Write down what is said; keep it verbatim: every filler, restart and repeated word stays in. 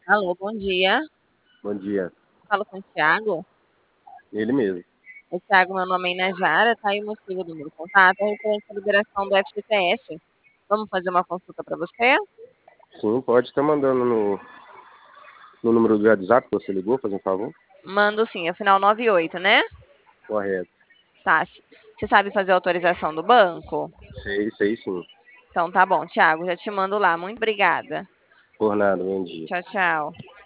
Alô, bom dia. Bom dia. Falo com o Thiago. Ele mesmo. O Thiago, meu nome é Inajara, tá aí o motivo do meu contato, é referente à liberação do F G T S. Vamos fazer uma consulta para você? Sim, pode estar mandando no, no número do WhatsApp que você ligou, fazendo um favor. Mando sim, é final nove e oito, né? Correto. Tá. Você sabe fazer a autorização do banco? Sei, sei sim. Então tá bom, Thiago, já te mando lá. Muito obrigada. Por nada, bom dia. Tchau, tchau.